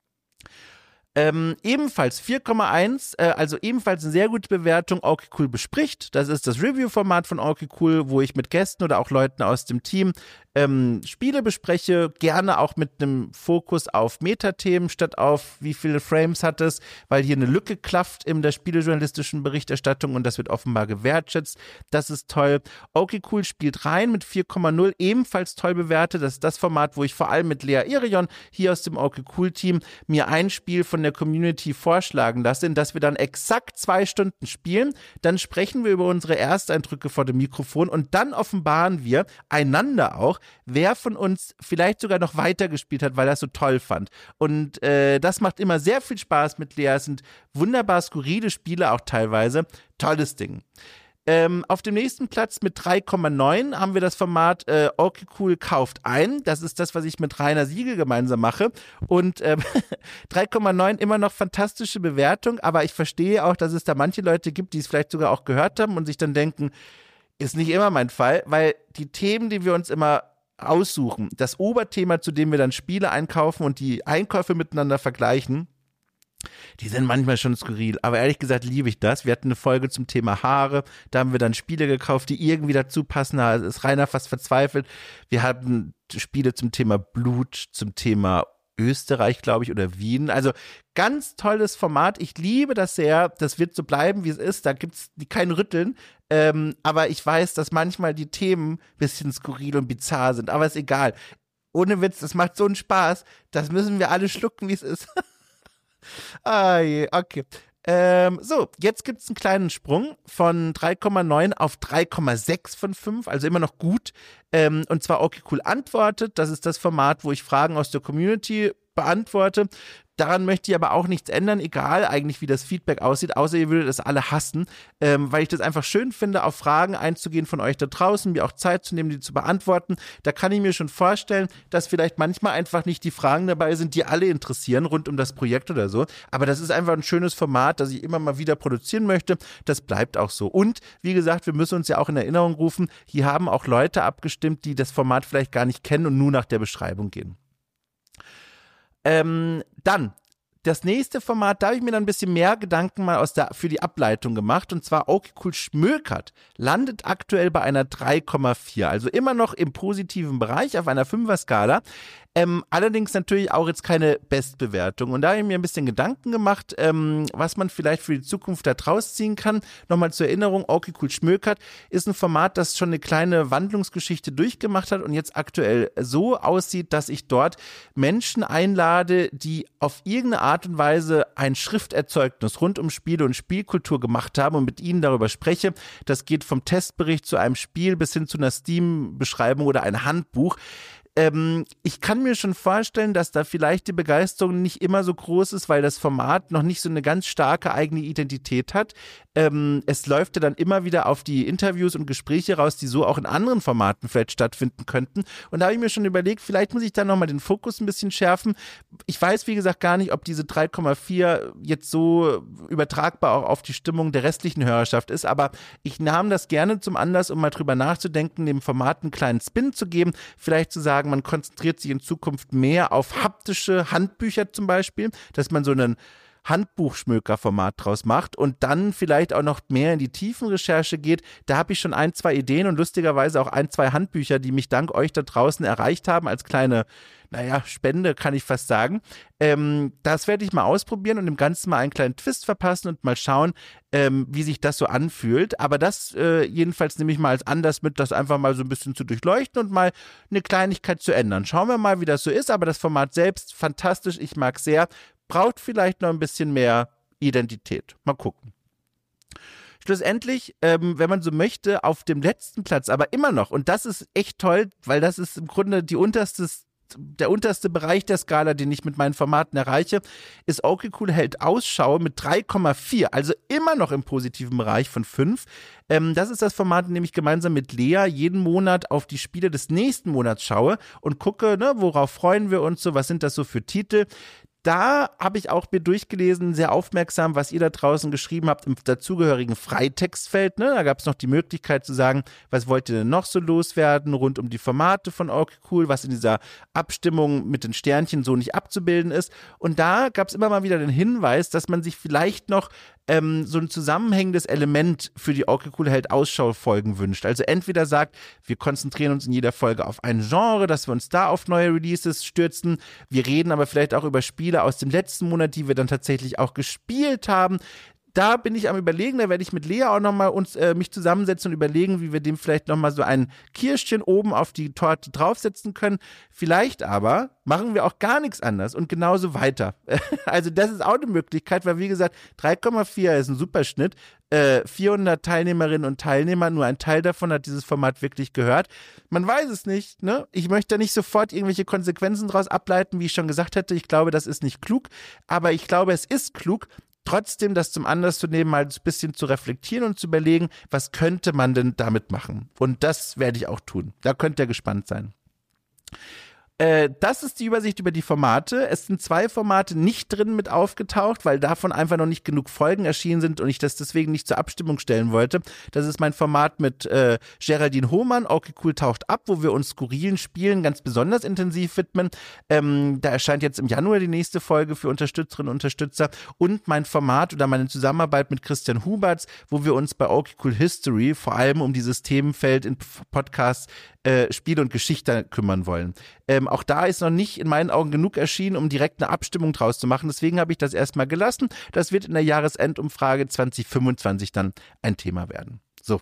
Ähm, ebenfalls vier Komma eins, äh, also ebenfalls eine sehr gute Bewertung, okay cool bespricht. Das ist das Review-Format von okay cool, wo ich mit Gästen oder auch Leuten aus dem Team ähm, Spiele bespreche, gerne auch mit einem Fokus auf Metathemen statt auf wie viele Frames hat es, weil hier eine Lücke klafft in der spielejournalistischen Berichterstattung und das wird offenbar gewertschätzt. Das ist toll. Okay cool spielt rein mit vier Komma null, ebenfalls toll bewertet. Das ist das Format, wo ich vor allem mit Lea Irion hier aus dem okay cool Team mir ein Spiel von der Community vorschlagen lasse, in das wir dann exakt zwei Stunden spielen. Dann sprechen wir über unsere Ersteindrücke vor dem Mikrofon und dann offenbaren wir einander auch, wer von uns vielleicht sogar noch weitergespielt hat, weil er es so toll fand. Und äh, das macht immer sehr viel Spaß mit Lea. Es sind wunderbar skurrile Spiele auch teilweise. Tolles Ding. Ähm, auf dem nächsten Platz mit drei Komma neun haben wir das Format äh, okay cool kauft ein. Das ist das, was ich mit Rainer Siegel gemeinsam mache. Und ähm, drei Komma neun immer noch fantastische Bewertung, aber ich verstehe auch, dass es da manche Leute gibt, die es vielleicht sogar auch gehört haben und sich dann denken, ist nicht immer mein Fall, weil die Themen, die wir uns immer aussuchen, das Oberthema, zu dem wir dann Spiele einkaufen und die Einkäufe miteinander vergleichen, die sind manchmal schon skurril, aber ehrlich gesagt liebe ich das. Wir hatten eine Folge zum Thema Haare, da haben wir dann Spiele gekauft, die irgendwie dazu passen, da ist Rainer fast verzweifelt. Wir hatten Spiele zum Thema Blut, zum Thema Österreich, glaube ich, oder Wien. Also ganz tolles Format. Ich liebe das sehr. Das wird so bleiben, wie es ist. Da gibt es kein Rütteln. Ähm, aber ich weiß, dass manchmal die Themen ein bisschen skurril und bizarr sind. Aber ist egal. Ohne Witz, das macht so einen Spaß. Das müssen wir alle schlucken, wie es ist. Ah je, okay. Ähm, so, jetzt gibt es einen kleinen Sprung von drei Komma neun auf drei Komma sechs von fünf, also immer noch gut. Ähm, und zwar okay cool antwortet. Das ist das Format, wo ich Fragen aus der Community beantworte. Daran möchte ich aber auch nichts ändern, egal eigentlich, wie das Feedback aussieht, außer ihr würdet es alle hassen, ähm, weil ich das einfach schön finde, auf Fragen einzugehen von euch da draußen, mir auch Zeit zu nehmen, die zu beantworten. Da kann ich mir schon vorstellen, dass vielleicht manchmal einfach nicht die Fragen dabei sind, die alle interessieren, rund um das Projekt oder so. Aber das ist einfach ein schönes Format, das ich immer mal wieder produzieren möchte. Das bleibt auch so. Und wie gesagt, wir müssen uns ja auch in Erinnerung rufen, hier haben auch Leute abgestimmt, die das Format vielleicht gar nicht kennen und nur nach der Beschreibung gehen. Ähm, dann, das nächste Format, da habe ich mir dann ein bisschen mehr Gedanken mal aus der, für die Ableitung gemacht, und zwar okay cool schmökert, landet aktuell bei einer drei Komma vier, also immer noch im positiven Bereich auf einer Fünfer-Skala. Ähm, allerdings natürlich auch jetzt keine Bestbewertung. Und da habe ich mir ein bisschen Gedanken gemacht, ähm, was man vielleicht für die Zukunft da draus ziehen kann. Nochmal zur Erinnerung, okay cool schmökert ist ein Format, das schon eine kleine Wandlungsgeschichte durchgemacht hat und jetzt aktuell so aussieht, dass ich dort Menschen einlade, die auf irgendeine Art und Weise ein Schrifterzeugnis rund um Spiele und Spielkultur gemacht haben und mit ihnen darüber spreche. Das geht vom Testbericht zu einem Spiel bis hin zu einer Steam-Beschreibung oder ein Handbuch. Ähm, ich kann mir schon vorstellen, dass da vielleicht die Begeisterung nicht immer so groß ist, weil das Format noch nicht so eine ganz starke eigene Identität hat. Ähm, es läuft ja dann immer wieder auf die Interviews und Gespräche raus, die so auch in anderen Formaten vielleicht stattfinden könnten. Und da habe ich mir schon überlegt, vielleicht muss ich da nochmal den Fokus ein bisschen schärfen. Ich weiß, wie gesagt, gar nicht, ob diese drei Komma vier jetzt so übertragbar auch auf die Stimmung der restlichen Hörerschaft ist, aber ich nahm das gerne zum Anlass, um mal drüber nachzudenken, dem Format einen kleinen Spin zu geben, vielleicht zu sagen, man konzentriert sich in Zukunft mehr auf haptische Handbücher zum Beispiel, dass man so einen Handbuchschmöker-Format draus macht und dann vielleicht auch noch mehr in die Tiefenrecherche geht. Da habe ich schon ein, zwei Ideen und lustigerweise auch ein, zwei Handbücher, die mich dank euch da draußen erreicht haben, als kleine, naja, Spende, kann ich fast sagen. Ähm, das werde ich mal ausprobieren und dem Ganzen mal einen kleinen Twist verpassen und mal schauen, ähm, wie sich das so anfühlt. Aber das äh, jedenfalls nehme ich mal als Anlass mit, das einfach mal so ein bisschen zu durchleuchten und mal eine Kleinigkeit zu ändern. Schauen wir mal, wie das so ist, aber das Format selbst, fantastisch, ich mag es sehr. Braucht vielleicht noch ein bisschen mehr Identität. Mal gucken. Schlussendlich, ähm, wenn man so möchte, auf dem letzten Platz, aber immer noch, und das ist echt toll, weil das ist im Grunde die unterste, der unterste Bereich der Skala, den ich mit meinen Formaten erreiche, ist Okay Cool hält Ausschau mit drei Komma vier, also immer noch im positiven Bereich von fünf. Ähm, das ist das Format, in dem ich gemeinsam mit Lea jeden Monat auf die Spiele des nächsten Monats schaue und gucke, ne, worauf freuen wir uns so, was sind das so für Titel. Da habe ich auch mir durchgelesen, sehr aufmerksam, was ihr da draußen geschrieben habt im dazugehörigen Freitextfeld. Ne? Da gab es noch die Möglichkeit zu sagen, was wollt ihr denn noch so loswerden rund um die Formate von Okay Cool, was in dieser Abstimmung mit den Sternchen so nicht abzubilden ist. Und da gab es immer mal wieder den Hinweis, dass man sich vielleicht noch ähm, so ein zusammenhängendes Element für die Okay Cool hält Ausschau-Folgen wünscht. Also entweder sagt, wir konzentrieren uns in jeder Folge auf ein Genre, dass wir uns da auf neue Releases stürzen. Wir reden aber vielleicht auch über Spiele aus dem letzten Monat, die wir dann tatsächlich auch gespielt haben. Da bin ich am Überlegen, da werde ich mit Lea auch nochmal uns äh, mich zusammensetzen und überlegen, wie wir dem vielleicht nochmal so ein Kirschchen oben auf die Torte draufsetzen können. Vielleicht aber machen wir auch gar nichts anders und genauso weiter. Also das ist auch eine Möglichkeit, weil wie gesagt, drei Komma vier ist ein Superschnitt. Äh, vierhundert Teilnehmerinnen und Teilnehmer, nur ein Teil davon hat dieses Format wirklich gehört. Man weiß es nicht, ne? Ich möchte da nicht sofort irgendwelche Konsequenzen draus ableiten, wie ich schon gesagt hätte. Ich glaube, das ist nicht klug, aber ich glaube, es ist klug, trotzdem das zum Anlass zu nehmen, mal ein bisschen zu reflektieren und zu überlegen, was könnte man denn damit machen? Und das werde ich auch tun. Da könnt ihr gespannt sein. Äh, das ist die Übersicht über die Formate. Es sind zwei Formate nicht drin mit aufgetaucht, weil davon einfach noch nicht genug Folgen erschienen sind und ich das deswegen nicht zur Abstimmung stellen wollte. Das ist mein Format mit äh, Geraldine Hohmann, Okay Cool taucht ab, wo wir uns skurrilen Spielen ganz besonders intensiv widmen. Ähm, da erscheint jetzt im Januar die nächste Folge für Unterstützerinnen und Unterstützer und mein Format oder meine Zusammenarbeit mit Christian Huberts, wo wir uns bei Okay Cool History vor allem um dieses Themenfeld in Podcasts äh, Spiel und Geschichte kümmern wollen. Ähm, auch da ist noch nicht in meinen Augen genug erschienen, um direkt eine Abstimmung draus zu machen. Deswegen habe ich das erstmal gelassen. Das wird in der Jahresendumfrage zwanzig fünfundzwanzig dann ein Thema werden. So.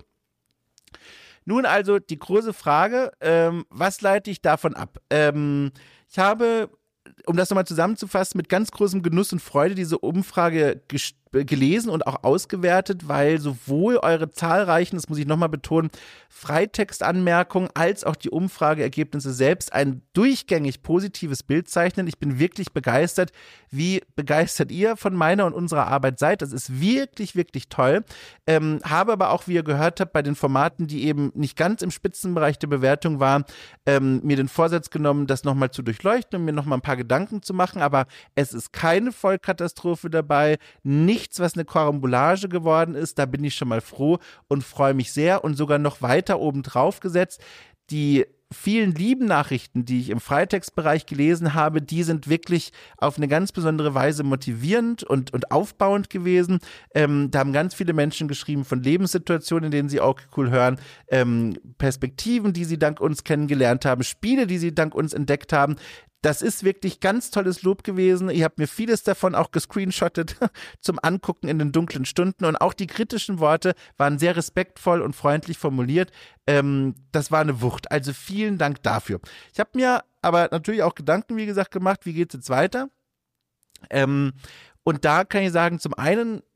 Nun also die große Frage, ähm, was leite ich davon ab? Ähm, ich habe, um das nochmal zusammenzufassen, mit ganz großem Genuss und Freude diese Umfrage gest- gelesen und auch ausgewertet, weil sowohl eure zahlreichen, das muss ich nochmal betonen, Freitextanmerkungen als auch die Umfrageergebnisse selbst ein durchgängig positives Bild zeichnen. Ich bin wirklich begeistert. Wie begeistert ihr von meiner und unserer Arbeit seid? Das ist wirklich, wirklich toll. Ähm, habe aber auch, wie ihr gehört habt, bei den Formaten, die eben nicht ganz im Spitzenbereich der Bewertung waren, ähm, mir den Vorsatz genommen, das nochmal zu durchleuchten und mir nochmal ein paar Gedanken zu machen. Aber es ist keine Vollkatastrophe dabei, nicht Nichts, was eine Karambolage geworden ist, da bin ich schon mal froh und freue mich sehr und sogar noch weiter oben drauf gesetzt. Die vielen lieben Nachrichten, die ich im Freitextbereich gelesen habe, die sind wirklich auf eine ganz besondere Weise motivierend und, und aufbauend gewesen. Ähm, da haben ganz viele Menschen geschrieben von Lebenssituationen, in denen sie Okay Cool hören, ähm, Perspektiven, die sie dank uns kennengelernt haben, Spiele, die sie dank uns entdeckt haben. Das ist wirklich ganz tolles Lob gewesen. Ihr habt mir vieles davon auch gescreenshottet zum Angucken in den dunklen Stunden. Und auch die kritischen Worte waren sehr respektvoll und freundlich formuliert. Ähm, das war eine Wucht. Also vielen Dank dafür. Ich habe mir aber natürlich auch Gedanken, wie gesagt, gemacht, wie geht es jetzt weiter? Ähm, und da kann ich sagen, zum einen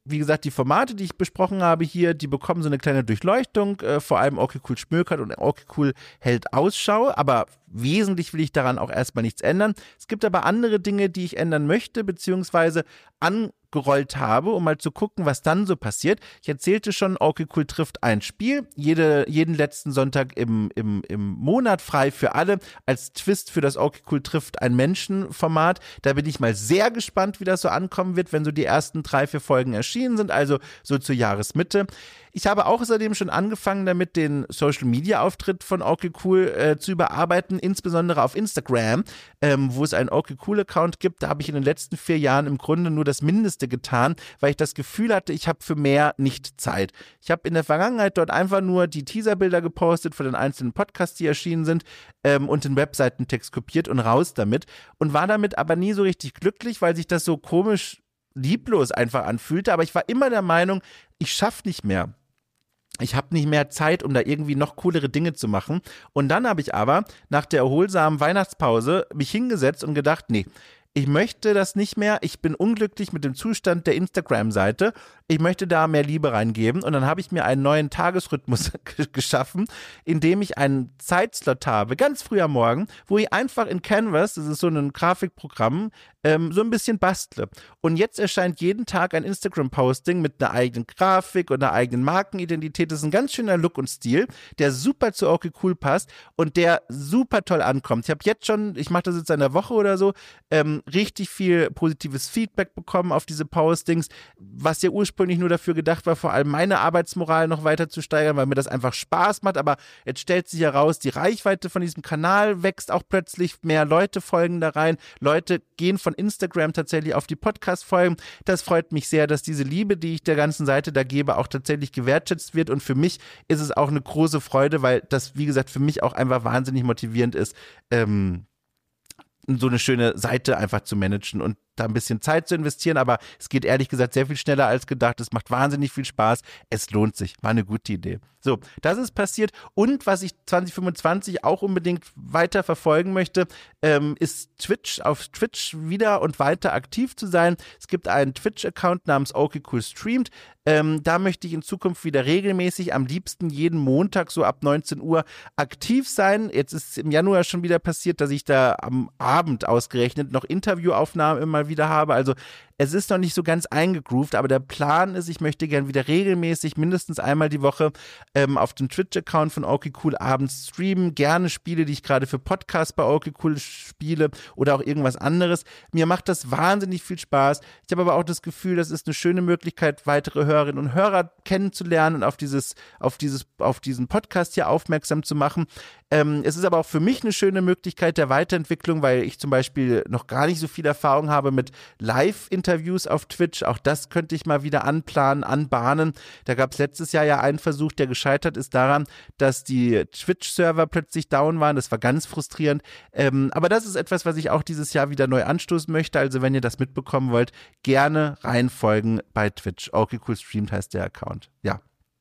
wie gesagt, die Formate, die ich besprochen habe hier, die bekommen so eine kleine Durchleuchtung, äh, vor allem Okay Cool schmökert und Okay Cool hält Ausschau, aber wesentlich will ich daran auch erstmal nichts ändern. Es gibt aber andere Dinge, die ich ändern möchte, beziehungsweise angerollt habe, um mal zu gucken, was dann so passiert. Ich erzählte schon, Okay Cool trifft ein Spiel, jede, jeden letzten Sonntag im, im, im Monat, frei für alle, als Twist für das Okay Cool trifft ein Menschen-Format. Da bin ich mal sehr gespannt, wie das so ankommen wird, wenn so die ersten drei, vier Folgen erschienen sind, also so zur Jahresmitte. Ich habe auch außerdem schon angefangen, damit den Social-Media-Auftritt von Okay Cool äh, zu überarbeiten, insbesondere auf Instagram, ähm, wo es einen Okay Cool-Account gibt. Da habe ich in den letzten vier Jahren im Grunde nur das Mindeste getan, weil ich das Gefühl hatte, ich habe für mehr nicht Zeit. Ich habe in der Vergangenheit dort einfach nur die Teaserbilder gepostet von den einzelnen Podcasts, die erschienen sind, ähm, und den Webseitentext kopiert und raus damit und war damit aber nie so richtig glücklich, weil sich das so komisch lieblos einfach anfühlte. Aber ich war immer der Meinung, ich schaffe nicht mehr. Ich habe nicht mehr Zeit, um da irgendwie noch coolere Dinge zu machen. Und dann habe ich aber nach der erholsamen Weihnachtspause mich hingesetzt und gedacht, nee, ich möchte das nicht mehr. Ich bin unglücklich mit dem Zustand der Instagram-Seite. Ich möchte da mehr Liebe reingeben. Und dann habe ich mir einen neuen Tagesrhythmus geschaffen, in dem ich einen Zeitslot habe, ganz früh am Morgen, wo ich einfach in Canvas, das ist so ein Grafikprogramm, ähm, so ein bisschen bastle. Und jetzt erscheint jeden Tag ein Instagram-Posting mit einer eigenen Grafik und einer eigenen Markenidentität. Das ist ein ganz schöner Look und Stil, der super zu Okay Cool passt und der super toll ankommt. Ich habe jetzt schon, ich mache das jetzt in einer Woche oder so, ähm, richtig viel positives Feedback bekommen auf diese Postings, was ja ursprünglich nur dafür gedacht war, vor allem meine Arbeitsmoral noch weiter zu steigern, weil mir das einfach Spaß macht, aber jetzt stellt sich heraus, die Reichweite von diesem Kanal wächst auch plötzlich, mehr Leute folgen da rein, Leute gehen von Instagram tatsächlich auf die Podcast-Folgen. Das freut mich sehr, dass diese Liebe, die ich der ganzen Seite da gebe, auch tatsächlich gewertschätzt wird und für mich ist es auch eine große Freude, weil das, wie gesagt, für mich auch einfach wahnsinnig motivierend ist, ähm, so eine schöne Seite einfach zu managen und da ein bisschen Zeit zu investieren, aber es geht ehrlich gesagt sehr viel schneller als gedacht. Es macht wahnsinnig viel Spaß. Es lohnt sich. War eine gute Idee. So, das ist passiert. Und was ich zwanzig fünfundzwanzig auch unbedingt weiter verfolgen möchte, ähm, ist Twitch, auf Twitch wieder und weiter aktiv zu sein. Es gibt einen Twitch-Account namens Okay Cool Streamt. Ähm, da möchte ich in Zukunft wieder regelmäßig, am liebsten jeden Montag so ab neunzehn Uhr aktiv sein. Jetzt ist es im Januar schon wieder passiert, dass ich da am Abend ausgerechnet noch Interviewaufnahmen immer wieder habe. Also es ist noch nicht so ganz eingegroovt, aber der Plan ist, ich möchte gern wieder regelmäßig, mindestens einmal die Woche ähm, auf dem Twitch-Account von Okay Cool abends streamen. Gerne Spiele, die ich gerade für Podcasts bei Okay Cool spiele oder auch irgendwas anderes. Mir macht das wahnsinnig viel Spaß. Ich habe aber auch das Gefühl, das ist eine schöne Möglichkeit, weitere Hörerinnen und Hörer kennenzulernen und auf dieses, auf dieses, auf diesen Podcast hier aufmerksam zu machen. Ähm, es ist aber auch für mich eine schöne Möglichkeit der Weiterentwicklung, weil ich zum Beispiel noch gar nicht so viel Erfahrung habe mit Live-Interviews auf Twitch. Auch das könnte ich mal wieder anplanen, anbahnen. Da gab es letztes Jahr ja einen Versuch, der gescheitert ist daran, dass die Twitch-Server plötzlich down waren. Das war ganz frustrierend. Ähm, aber das ist etwas, was ich auch dieses Jahr wieder neu anstoßen möchte. Also wenn ihr das mitbekommen wollt, gerne reinfolgen bei Twitch. Okay Cool Streamt heißt der Account. Ja.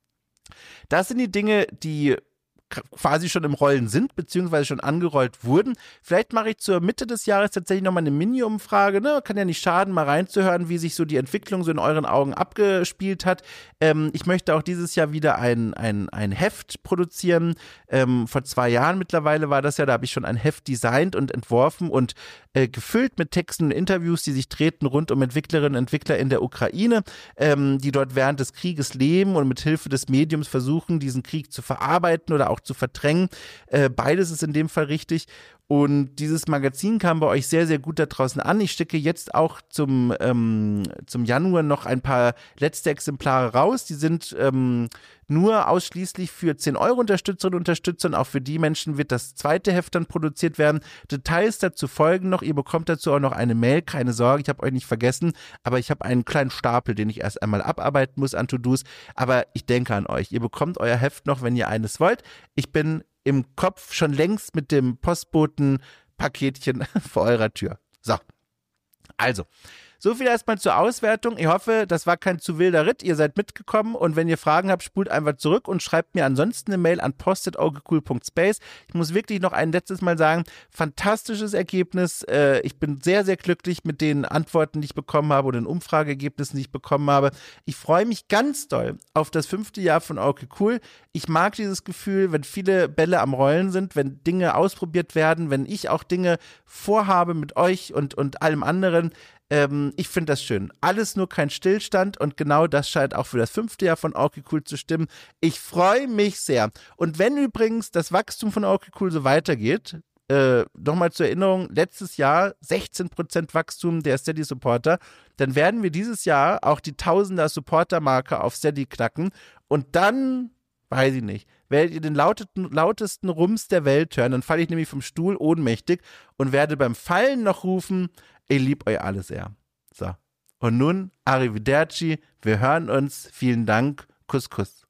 Das sind die Dinge, die quasi schon im Rollen sind, beziehungsweise schon angerollt wurden. Vielleicht mache ich zur Mitte des Jahres tatsächlich nochmal eine Mini-Umfrage, ne? Kann ja nicht schaden, mal reinzuhören, wie sich so die Entwicklung so in euren Augen abgespielt hat. Ähm, ich möchte auch dieses Jahr wieder ein, ein, ein Heft produzieren. Ähm, vor zwei Jahren mittlerweile war das ja, da habe ich schon ein Heft designt und entworfen und äh, gefüllt mit Texten und Interviews, die sich drehten rund um Entwicklerinnen und Entwickler in der Ukraine, ähm, die dort während des Krieges leben und mit Hilfe des Mediums versuchen, diesen Krieg zu verarbeiten oder auch zu verdrängen. Äh, beides ist in dem Fall richtig. Und dieses Magazin kam bei euch sehr, sehr gut da draußen an. Ich schicke jetzt auch zum, ähm, zum Januar noch ein paar letzte Exemplare raus. Die sind ähm, nur ausschließlich für zehn Euro Unterstützerinnen und Unterstützer. Und auch für die Menschen wird das zweite Heft dann produziert werden. Details dazu folgen noch. Ihr bekommt dazu auch noch eine Mail. Keine Sorge, ich habe euch nicht vergessen. Aber ich habe einen kleinen Stapel, den ich erst einmal abarbeiten muss an To-Dos. Aber ich denke an euch. Ihr bekommt euer Heft noch, wenn ihr eines wollt. Ich bin im Kopf schon längst mit dem Postboten-Paketchen vor eurer Tür. So, also, so viel erstmal zur Auswertung. Ich hoffe, das war kein zu wilder Ritt. Ihr seid mitgekommen und wenn ihr Fragen habt, spult einfach zurück und schreibt mir ansonsten eine Mail an post at orgecool punkt space. Ich muss wirklich noch ein letztes Mal sagen, fantastisches Ergebnis. Äh, ich bin sehr, sehr glücklich mit den Antworten, die ich bekommen habe oder den Umfrageergebnissen, die ich bekommen habe. Ich freue mich ganz doll auf das fünfte Jahr von Okay Cool. Ich mag dieses Gefühl, wenn viele Bälle am Rollen sind, wenn Dinge ausprobiert werden, wenn ich auch Dinge vorhabe mit euch und, und allem anderen. Ähm, ich finde das schön. Alles nur kein Stillstand und genau das scheint auch für das fünfte Jahr von Okay Cool zu stimmen. Ich freue mich sehr. Und wenn übrigens das Wachstum von Okay Cool so weitergeht, äh, nochmal zur Erinnerung, letztes Jahr sechzehn Prozent Wachstum der Steady-Supporter, dann werden wir dieses Jahr auch die Tausender-Supporter-Marke auf Steady knacken und dann, weiß ich nicht, werdet ihr den lautesten, lautesten Rums der Welt hören, dann falle ich nämlich vom Stuhl ohnmächtig und werde beim Fallen noch rufen, ich lieb euch alle sehr. So. Und nun, Arrivederci, wir hören uns, vielen Dank, Kuss, Kuss.